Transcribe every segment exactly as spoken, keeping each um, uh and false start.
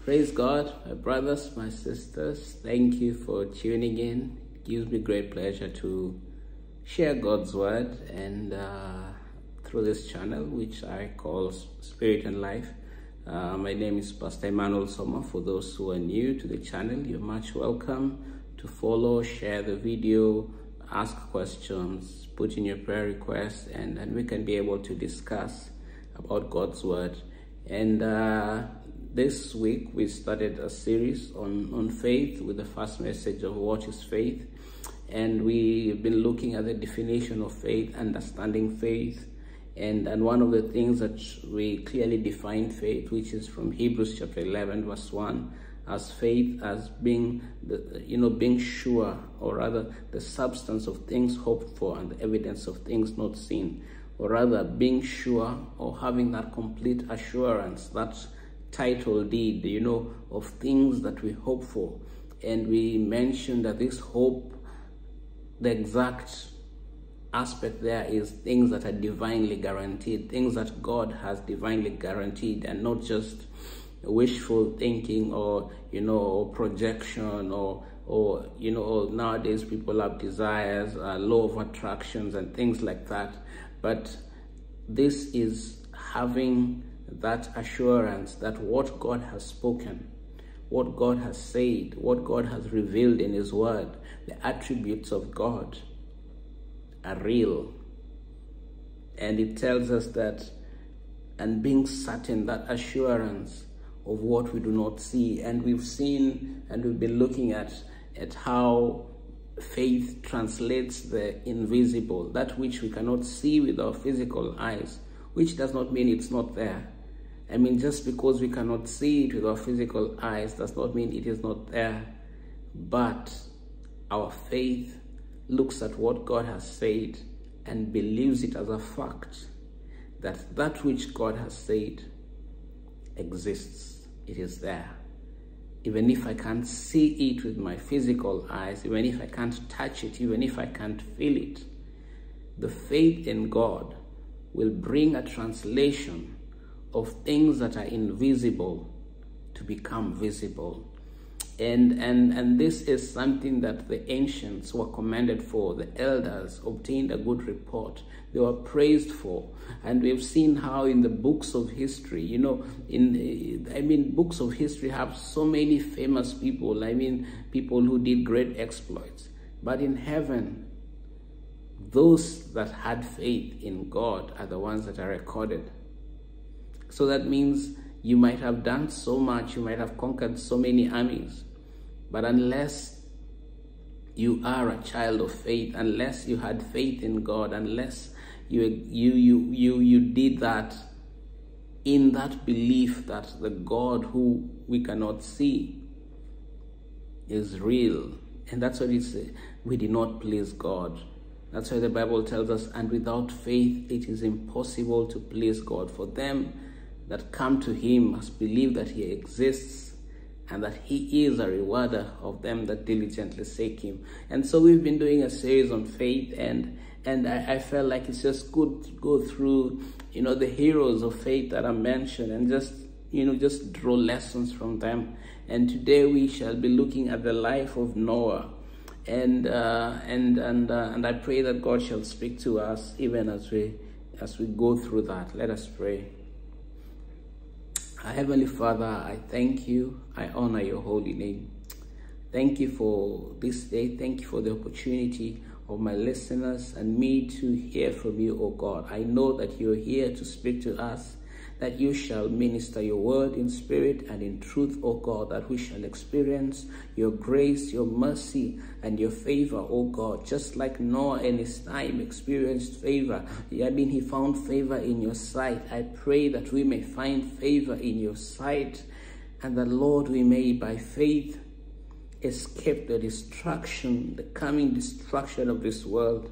Praise God, my brothers, my sisters. Thank you for tuning in. It gives me great pleasure to share God's word and uh, through this channel, which I call Spirit and Life. Uh, my name is Pastor Emmanuel Soma. For those who are new to the channel, you're much welcome to follow, share the video, ask questions, put in your prayer requests, and, and we can be able to discuss about God's word. And uh, this week we started a series on, on faith with the first message of what is faith. And we've been looking at the definition of faith, understanding faith. And, and one of the things that we clearly define faith, which is from Hebrews chapter eleven, verse one, as faith as being, the, you know, being sure, or rather the substance of things hoped for and the evidence of things not seen, or rather being sure or having that complete assurance, that title deed, you know, of things that we hope for. And we mentioned that this hope, the exact aspect there is things that are divinely guaranteed, things that God has divinely guaranteed, and not just wishful thinking or, you know, or projection or, or you know, nowadays people have desires, uh, law of attractions and things like that. But this is having that assurance that what God has spoken, what God has said, what God has revealed in his word, the attributes of God are real. And it tells us that, and being certain, that assurance of what we do not see. And we've seen and we've been looking at, at how faith translates the invisible, that which we cannot see with our physical eyes, which does not mean it's not there. I mean, just because we cannot see it with our physical eyes does not mean it is not there. But our faith looks at what God has said and believes it as a fact, that that which God has said exists. It is there. Even if I can't see it with my physical eyes, even if I can't touch it, even if I can't feel it, the faith in God will bring a translation of things that are invisible to become visible. And, and, and this is something that the ancients were commended for. The elders obtained a good report. They were praised for. And we've seen how in the books of history, you know, in, I mean, books of history have so many famous people. I mean, people who did great exploits. But in heaven, those that had faith in God are the ones that are recorded. So that means you might have done so much, you might have conquered so many armies, but unless you are a child of faith, unless you had faith in God, unless you you you you you did that in that belief that the God who we cannot see is real, and that's what it says, we did not please God. That's why the Bible tells us, and without faith it is impossible to please God. For them that come to him must believe that he exists and that he is a rewarder of them that diligently seek him. And so we've been doing a series on faith, and and I, I felt like it's just good to go through, you know, the heroes of faith that are mentioned and just, you know, just draw lessons from them. And today we shall be looking at the life of Noah. And uh, and and uh, and I pray that God shall speak to us even as we as we go through that. Let us pray. Our Heavenly Father, I thank you. I honor your holy name. Thank you for this day. Thank you for the opportunity of my listeners and me to hear from you, O God. I know that you're here to speak to us, that you shall minister your word in spirit and in truth, O God, that we shall experience your grace, your mercy, and your favor, O God, just like Noah in his time experienced favor. I mean, he found favor in your sight. I pray that we may find favor in your sight, and that, Lord, we may, by faith, escape the destruction, the coming destruction of this world,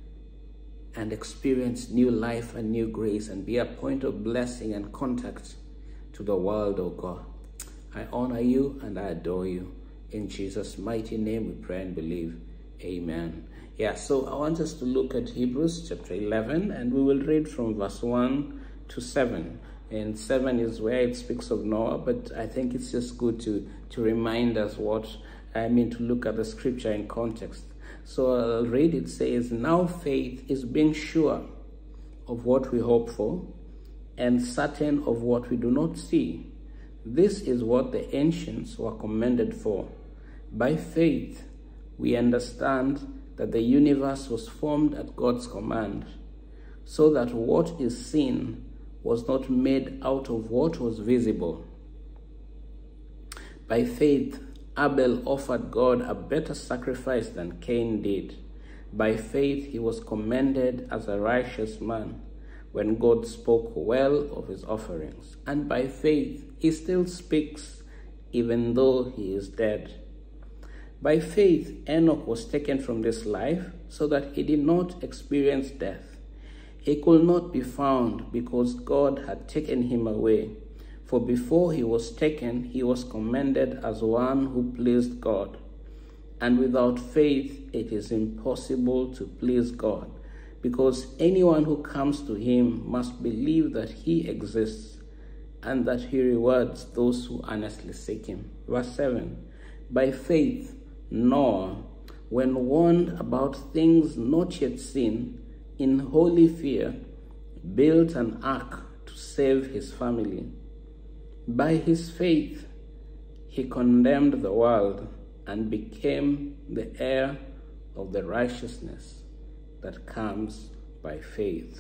and experience new life and new grace, and be a point of blessing and contact to the world, oh God. I honor you and I adore you. In Jesus' mighty name we pray and believe. Amen. Yeah, so I want us to look at Hebrews chapter eleven, and we will read from verse one to seven. and seven is where it speaks of Noah, but I think it's just good to, to remind us what, I mean, to look at the scripture in context. So I'll read, it says, now faith is being sure of what we hope for and certain of what we do not see. This is what the ancients were commended for. By faith, we understand that the universe was formed at God's command, so that what is seen was not made out of what was visible. By faith, Abel offered God a better sacrifice than Cain did. By faith, he was commended as a righteous man when God spoke well of his offerings. And by faith, he still speaks even though he is dead. By faith, Enoch was taken from this life so that he did not experience death. He could not be found because God had taken him away. For before he was taken, he was commended as one who pleased God. And without faith, it is impossible to please God, because anyone who comes to him must believe that he exists and that he rewards those who earnestly seek him. Verse seven, by faith, Noah, when warned about things not yet seen, in holy fear, built an ark to save his family. By his faith, he condemned the world and became the heir of the righteousness that comes by faith.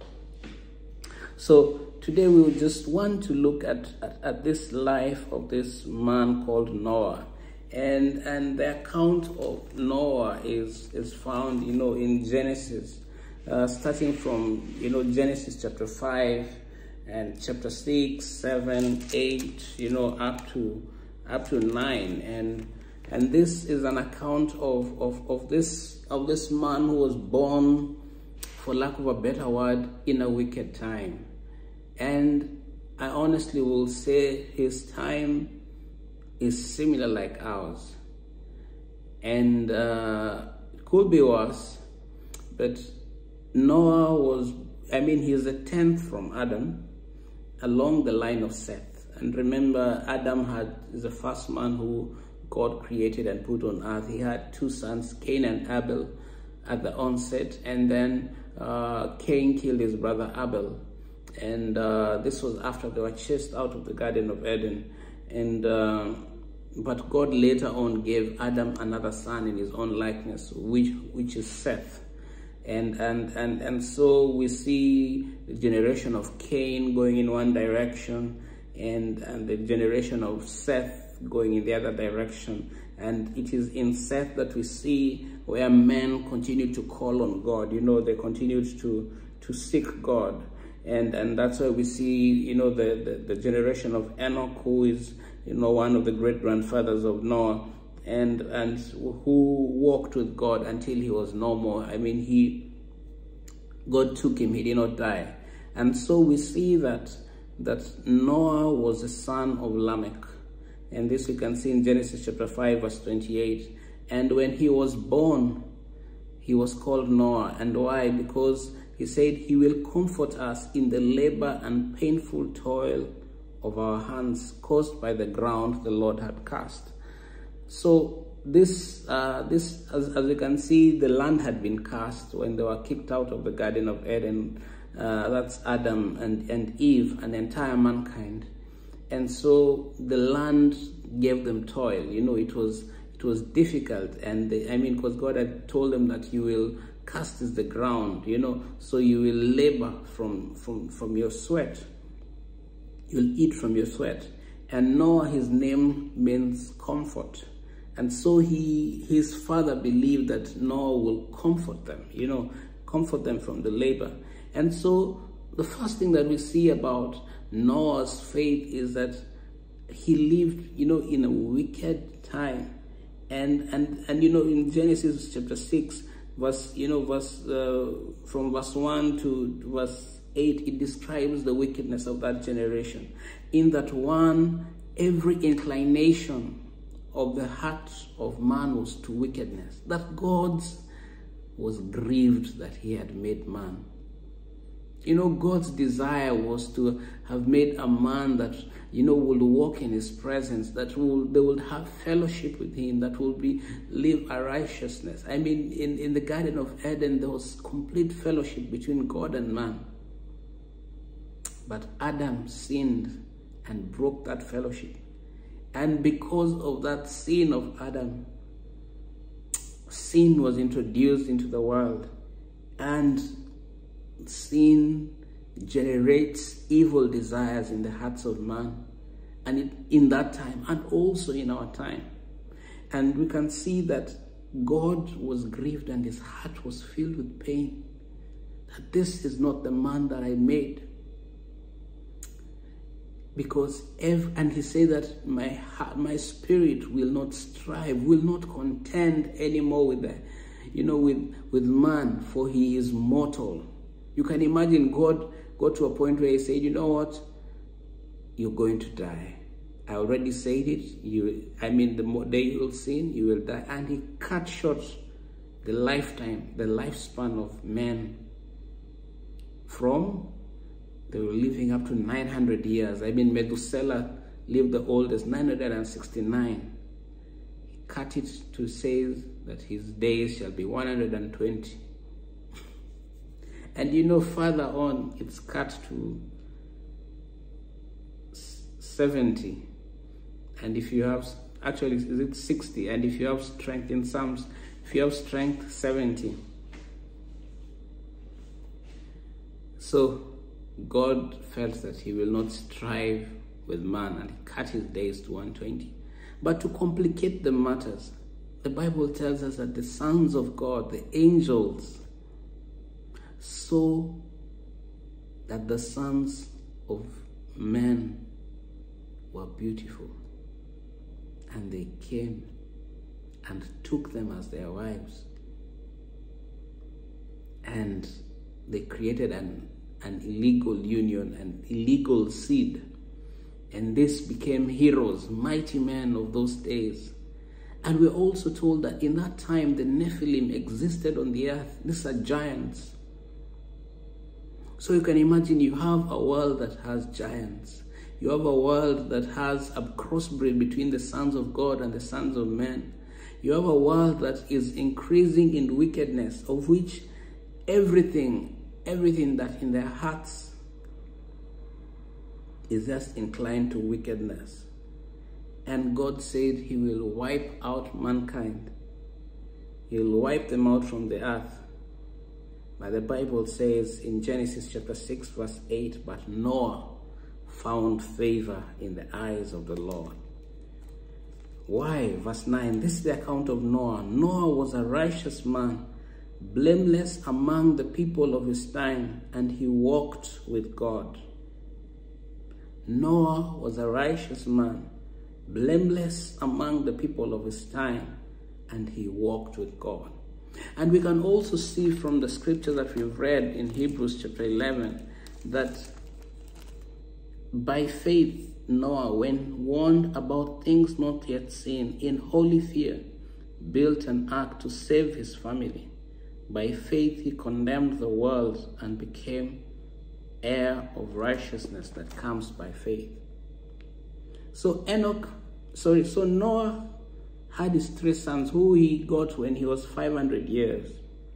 So today we would just want to look at, at, at this life of this man called Noah. And, and the account of Noah is, is found, you know, in Genesis. Uh, starting from, you know, Genesis chapter five and chapter six, seven, eight, you know, up to up to nine, and and this is an account of of of this of this man who was born, for lack of a better word, in a wicked time, and I honestly will say his time is similar like ours, and uh, it could be worse, but Noah was, I mean, he's the tenth from Adam along the line of Seth. And remember, Adam had is the first man who God created and put on earth. He had two sons, Cain and Abel, at the onset. And then uh, Cain killed his brother Abel. And uh, this was after they were chased out of the Garden of Eden. And uh, but God later on gave Adam another son in his own likeness, which, which is Seth. And, and, and, and so we see the generation of Cain going in one direction, and, and the generation of Seth going in the other direction. And it is in Seth that we see where men continue to call on God. You know, they continued to, to seek God. And, and that's why we see, you know, the, the, the generation of Enoch, who is, you know, one of the great-grandfathers of Noah, and and who walked with God until he was no more. I mean, he God took him, he did not die. And so we see that that Noah was the son of Lamech, and this we can see in Genesis chapter five verse twenty-eight. And when he was born, he was called Noah. And why? Because he said he will comfort us in the labor and painful toil of our hands caused by the ground the Lord had cast. So this, uh, this as, as you can see, the land had been cast when they were kicked out of the Garden of Eden. Uh, that's Adam and, and Eve and the entire mankind. And so the land gave them toil. You know, it was it was difficult. And they, I mean, because God had told them that you will cast is the ground, you know, so you will labor from, from, from your sweat. You'll eat from your sweat. And Noah, his name means comfort. And so he, his father believed that Noah will comfort them, you know, comfort them from the labor. And so the first thing that we see about Noah's faith is that he lived, you know, in a wicked time. And, and, and you know, in Genesis chapter six, verse, you know, verse, uh, from verse one to verse eight, it describes the wickedness of that generation. In that one, every inclination of the heart of man was to wickedness, that God was grieved that he had made man. You know, God's desire was to have made a man that, you know, will walk in his presence, that will, they will have fellowship with him, that will be, live a righteousness. I mean, in, in the Garden of Eden, there was complete fellowship between God and man. But Adam sinned and broke that fellowship. And because of that sin of Adam, sin was introduced into the world. And sin generates evil desires in the hearts of man, and it, in that time and also in our time. And we can see that God was grieved and his heart was filled with pain, that this is not the man that I made. Because ev and he said that my heart, my spirit will not strive, will not contend anymore with the, you know, with with man, for he is mortal. You can imagine God got to a point where he said, you know what? You're going to die. I already said it. You, I mean, the more day you will sin, you will die. And he cut short the lifetime, the lifespan of men from, they were living up to nine hundred years. I mean, Methuselah lived the oldest, nine hundred sixty-nine. He cut it to say that his days shall be one hundred twenty. And you know, further on, it's cut to seventy. And if you have, actually, is it sixty? And if you have strength in Psalms, if you have strength, seventy. So God felt that he will not strive with man, and he cut his days to one hundred twenty. But to complicate the matters, the Bible tells us that the sons of God, the angels, saw that the sons of men were beautiful, and they came and took them as their wives, and they created an, an illegal union, an illegal seed, and this became heroes, mighty men of those days. And we're also told that in that time the Nephilim existed on the earth. These are giants. So you can imagine you have a world that has giants. You have a world that has a crossbreed between the sons of God and the sons of men. You have a world that is increasing in wickedness, of which everything, everything that in their hearts is just inclined to wickedness. And God said he will wipe out mankind. He will wipe them out from the earth. But the Bible says in Genesis chapter six verse eight, but Noah found favor in the eyes of the Lord. Why? Verse nine, this is the account of Noah. Noah was a righteous man, blameless among the people of his time, and he walked with God. Noah was a righteous man, blameless among the people of his time, and he walked with God. And we can also see from the scripture that we've read in Hebrews chapter eleven that by faith Noah, when warned about things not yet seen, in holy fear built an ark to save his family. By faith he condemned the world and became heir of righteousness that comes by faith. So Enoch, sorry, so Noah had his three sons who he got when he was five hundred years.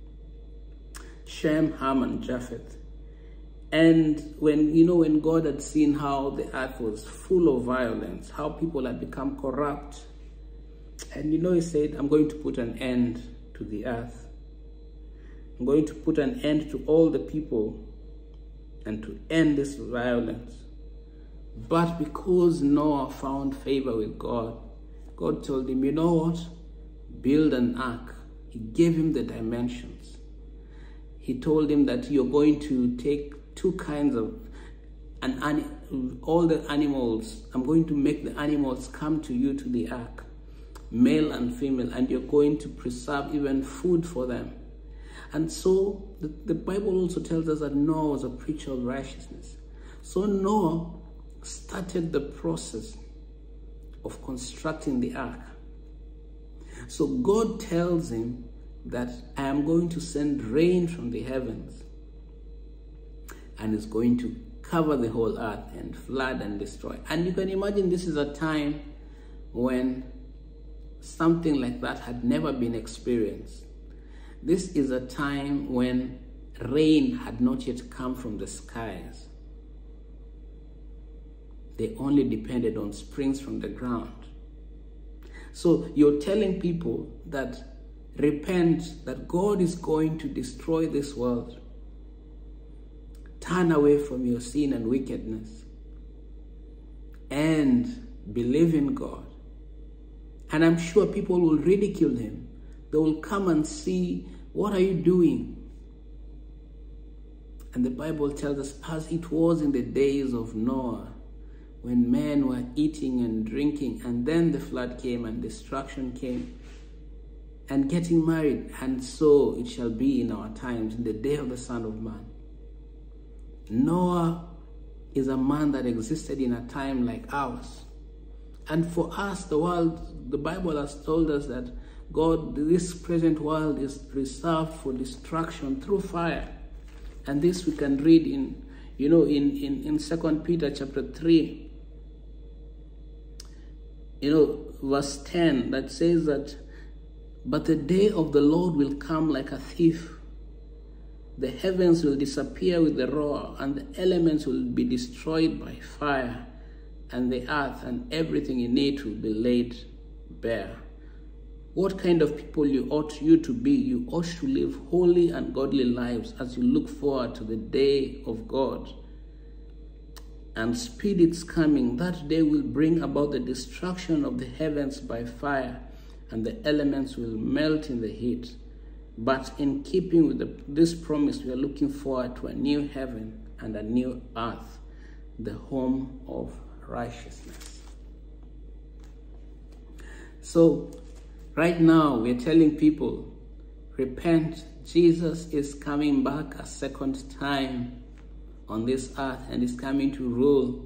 Shem, Ham, and Japheth. And when, you know, when God had seen how the earth was full of violence, how people had become corrupt, and you know, he said, I'm going to put an end to the earth. I'm going to put an end to all the people and to end this violence. But because Noah found favor with God, God told him, you know what? Build an ark. He gave him the dimensions. He told him that you're going to take two kinds of, an, all the animals, I'm going to make the animals come to you to the ark, male and female, and you're going to preserve even food for them. And so the, the Bible also tells us that Noah was a preacher of righteousness. So Noah started the process of constructing the ark. So God tells him that I am going to send rain from the heavens. and is going to cover the whole earth and flood and destroy. And you can imagine this is a time when something like that had never been experienced. This is a time when rain had not yet come from the skies. They only depended on springs from the ground. So you're telling people that repent, that God is going to destroy this world. Turn away from your sin and wickedness and believe in God. And I'm sure people will ridicule him. They will come and see, what are you doing? And the Bible tells us, as it was in the days of Noah, when men were eating and drinking, and then the flood came and destruction came, and getting married, and so it shall be in our times, in the day of the Son of Man. Noah is a man that existed in a time like ours. And for us, the world, the Bible has told us that God, this present world is reserved for destruction through fire. And this we can read in, you know, in, in, in Second Peter chapter three, you know, verse ten, that says that, but the day of the Lord will come like a thief. The heavens will disappear with a roar, and the elements will be destroyed by fire, and the earth and everything in it will be laid bare. What kind of people you ought you to be? You ought to live holy and godly lives as you look forward to the day of God. And speed its coming. That day will bring about the destruction of the heavens by fire, and the elements will melt in the heat. But in keeping with the, this promise, we are looking forward to a new heaven and a new earth, the home of righteousness. So, right now, we're telling people, repent. Jesus is coming back a second time on this earth and is coming to rule.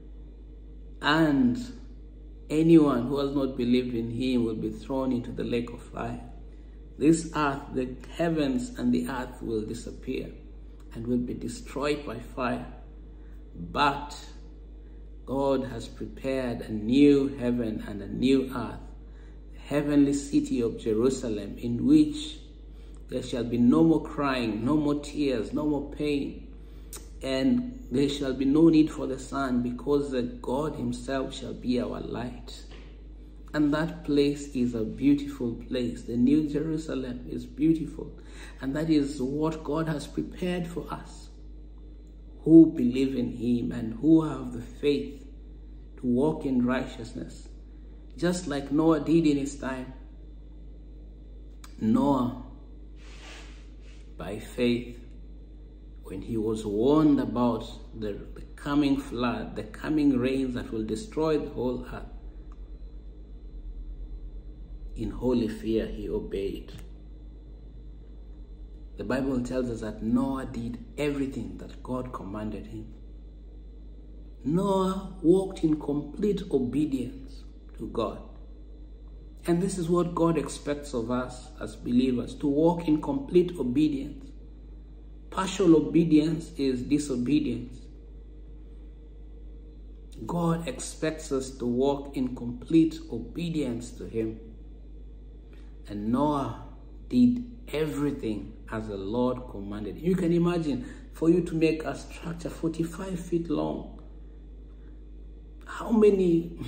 And anyone who has not believed in him will be thrown into the lake of fire. This earth, the heavens and the earth will disappear and will be destroyed by fire. But God has prepared a new heaven and a new earth, the heavenly city of Jerusalem, in which there shall be no more crying, no more tears, no more pain, and there shall be no need for the sun, because that God himself shall be our light. And that place is a beautiful place. The New Jerusalem is beautiful. And that is what God has prepared for us who believe in him and who have the faith to walk in righteousness. Just like Noah did in his time. Noah, by faith, when he was warned about the, the coming flood, the coming rains that will destroy the whole earth, in holy fear he obeyed. The Bible tells us that Noah did everything that God commanded him. Noah walked in complete obedience to God. And this is what God expects of us as believers, to walk in complete obedience. Partial obedience is disobedience. God expects us to walk in complete obedience to him. And Noah did everything as the Lord commanded. You can imagine, for you to make a structure forty-five feet long, how many,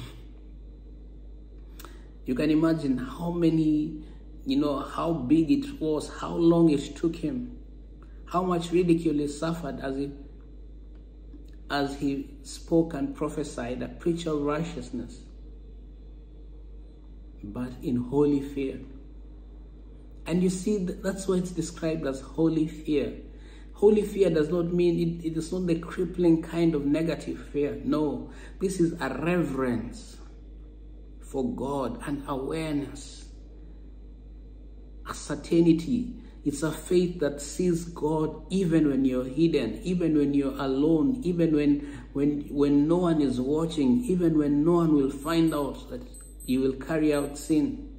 you can imagine how many, you know, how big it was, how long it took him, how much ridicule he suffered as he, as he spoke and prophesied, a preacher of righteousness, but in holy fear. And you see, that's why it's described as holy fear. Holy fear does not mean, it, it is not the crippling kind of negative fear. No, this is a reverence for God, an awareness, a certainty. It's a faith that sees God even when you're hidden, even when you're alone, even when, when, when no one is watching, even when no one will find out that you will carry out sin.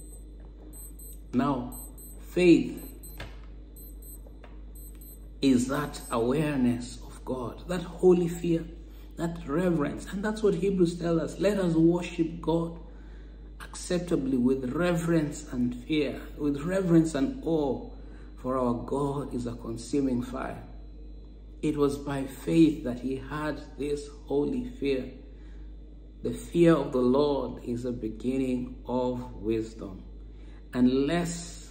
Now, faith is that awareness of of God, that holy fear, that reverence. And that's what Hebrews tells us. Let us worship God acceptably with reverence and fear, with reverence and awe, for our God is a consuming fire. It was by faith that he had this holy fear. The fear of the Lord is the beginning of wisdom. Unless,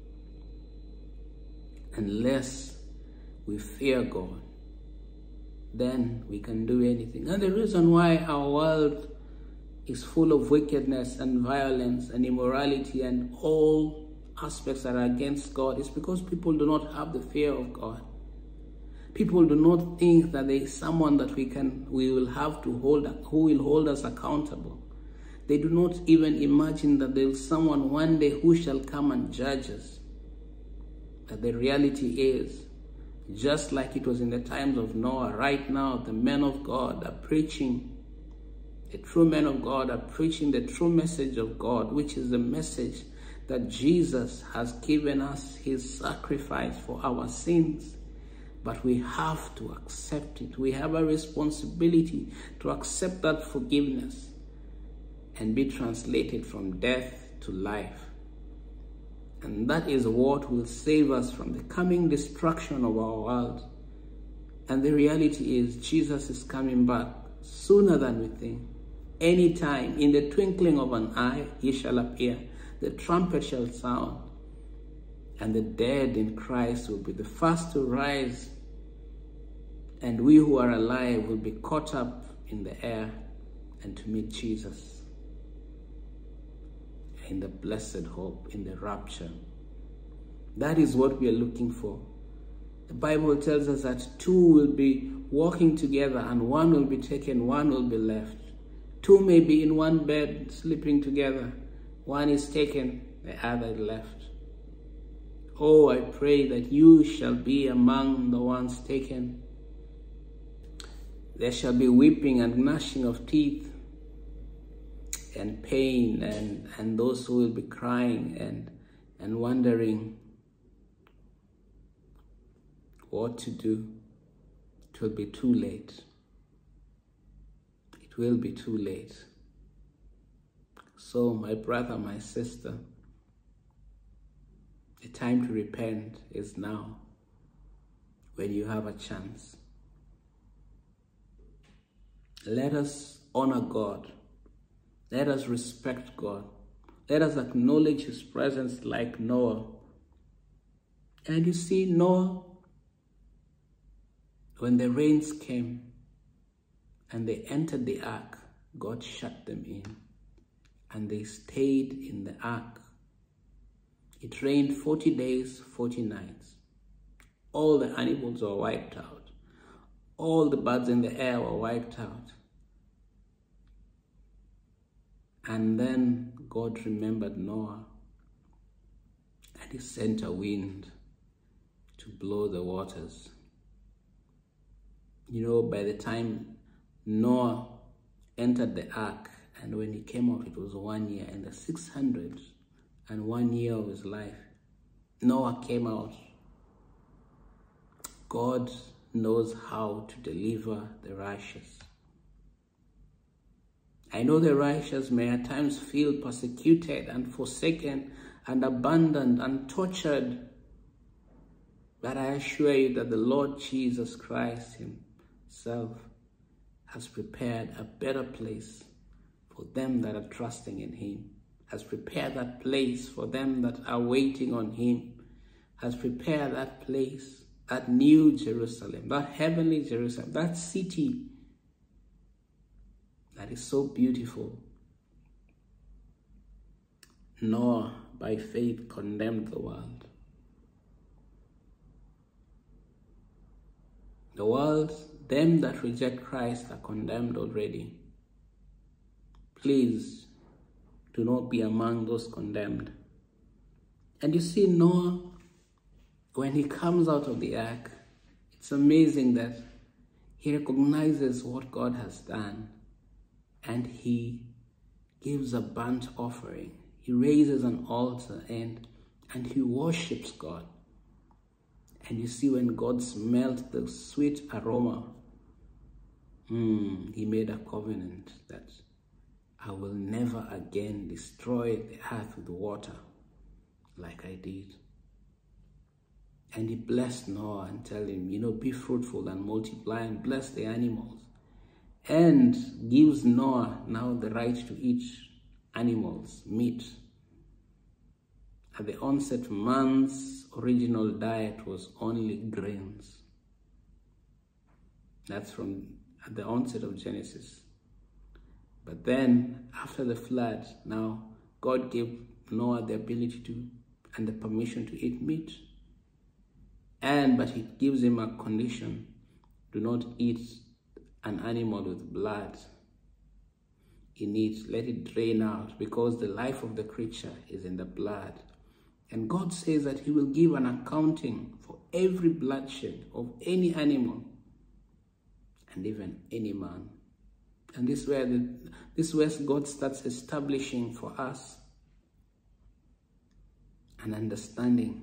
unless we fear God, then we can do anything. And the reason why our world is full of wickedness and violence and immorality and all aspects that are against God is because people do not have the fear of God. People do not think that there is someone that we can, we will have to hold, who will hold us accountable. They do not even imagine that there is someone one day who shall come and judge us. But the reality is, just like it was in the times of Noah, right now the men of God are preaching, the true men of God are preaching the true message of God, which is the message that Jesus has given us his sacrifice for our sins. But we have to accept it. We have a responsibility to accept that forgiveness and be translated from death to life. And that is what will save us from the coming destruction of our world. And the reality is, Jesus is coming back sooner than we think. Anytime, in the twinkling of an eye, he shall appear. The trumpet shall sound, and the dead in Christ will be the first to rise, and we who are alive will be caught up in the air and to meet Jesus in the blessed hope, in the rapture. That is what we are looking for. The Bible tells us that two will be walking together and one will be taken, one will be left. Two may be in one bed sleeping together. One is taken, the other is left. Oh, I pray that you shall be among the ones taken. There shall be weeping and gnashing of teeth and pain, and, and those who will be crying and, and wondering what to do. It will be too late. It will be too late. So, my brother, my sister, the time to repent is now, when you have a chance. Let us honor God. Let us respect God. Let us acknowledge his presence like Noah. And you see, Noah, when the rains came and they entered the ark, God shut them in. And they stayed in the ark. It rained forty days, forty nights. All the animals were wiped out. All the birds in the air were wiped out. And then God remembered Noah, and he sent a wind to blow the waters. You know, by the time Noah entered the ark, and when he came out, it was one year, and the six hundred and one year of his life, Noah came out. God knows how to deliver the righteous. I know the righteous may at times feel persecuted and forsaken and abandoned and tortured, but I assure you that the Lord Jesus Christ himself has prepared a better place for them that are trusting in him, has prepared that place for them that are waiting on him, has prepared that place, that new Jerusalem, that heavenly Jerusalem, that city that is so beautiful. Noah, by faith, condemned the world. The world, them that reject Christ are condemned already. Please do not be among those condemned. And you see, Noah, when he comes out of the ark, it's amazing that he recognizes what God has done, and he gives a burnt offering. He raises an altar and, and he worships God. And you see, when God smelled the sweet aroma, mm, he made a covenant that I will never again destroy the earth with water like I did. And he blessed Noah and tell him, you know, be fruitful and multiply and bless the animals. And gives Noah now the right to eat animals, meat. At the onset, man's original diet was only grains. That's from at the onset of Genesis. But then, after the flood, now God gave Noah the ability to and the permission to eat meat. And, but he gives him a condition: do not eat an animal with blood in it. Let it drain out, because the life of the creature is in the blood. And God says that he will give an accounting for every bloodshed of any animal and even any man. And this is where, the, this is where God starts establishing for us an understanding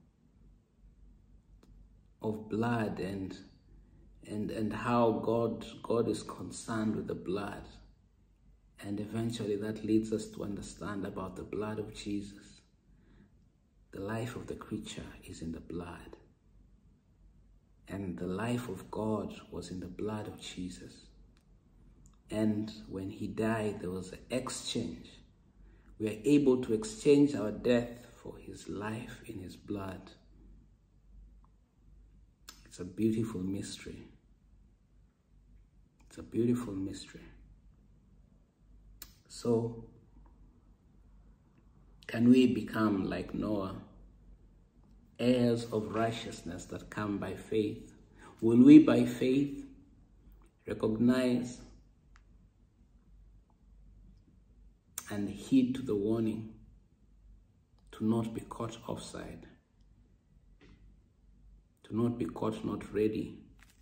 of blood and and and how God God is concerned with the blood. And eventually that leads us to understand about the blood of Jesus. The life of the creature is in the blood. And the life of God was in the blood of Jesus. And when he died, there was an exchange. We are able to exchange our death for his life in his blood. It's a beautiful mystery. It's a beautiful mystery. So, can we become like Noah, heirs of righteousness that come by faith? Will we by faith recognize and heed to the warning to not be caught offside, to not be caught not ready?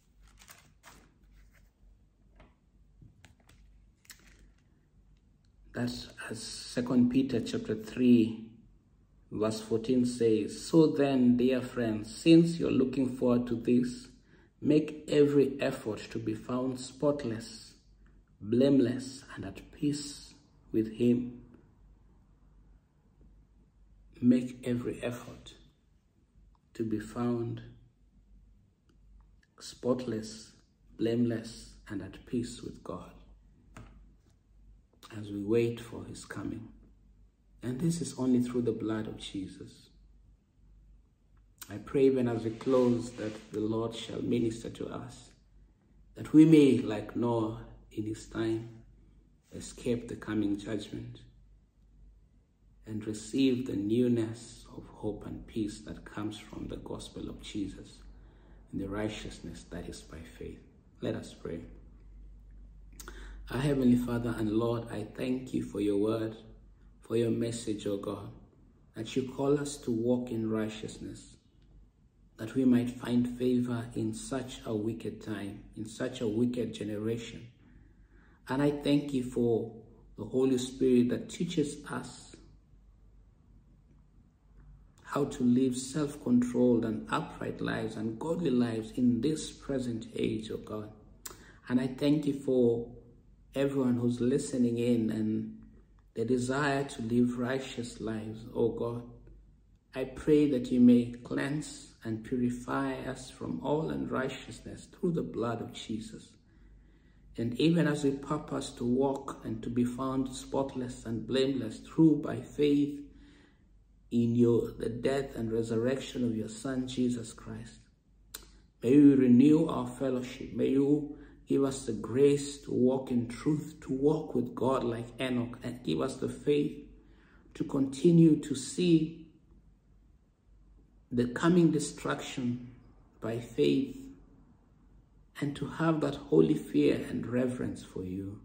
That's as Second Peter chapter three, verse fourteen says, so then, dear friends, since you're looking forward to this, make every effort to be found spotless, blameless, and at peace with him. Make every effort to be found spotless, blameless, and at peace with God as we wait for his coming. And this is only through the blood of Jesus. I pray even as we close that the Lord shall minister to us, that we may, like Noah in his time, escape the coming judgment and receive the newness of hope and peace that comes from the gospel of Jesus and the righteousness that is by faith. Let us pray. Our Heavenly Father and Lord, I thank you for your word, for your message, O God, that you call us to walk in righteousness, that we might find favor in such a wicked time, in such a wicked generation. And I thank you for the Holy Spirit that teaches us how to live self-controlled and upright lives and godly lives in this present age, O God. And I thank you for everyone who's listening in and the desire to live righteous lives, O God. I pray that you may cleanse and purify us from all unrighteousness through the blood of Jesus. And even as we purpose to walk and to be found spotless and blameless through by faith in your the death and resurrection of your Son, Jesus Christ, may you renew our fellowship. May you give us the grace to walk in truth, to walk with God like Enoch, and give us the faith to continue to see the coming destruction by faith and to have that holy fear and reverence for you.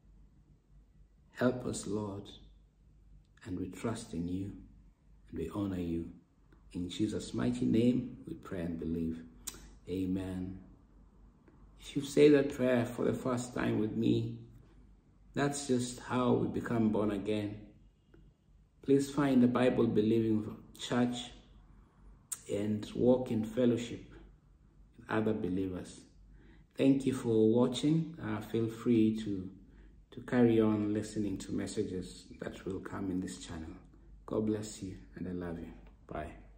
Help us, Lord, and we trust in you and we honor you. In Jesus' mighty name, we pray and believe. Amen. If you say that prayer for the first time with me, that's just how we become born again. Please find a Bible-believing church and walk in fellowship with other believers. Thank you for watching. Uh, feel free to, to carry on listening to messages that will come in this channel. God bless you, and I love you. Bye.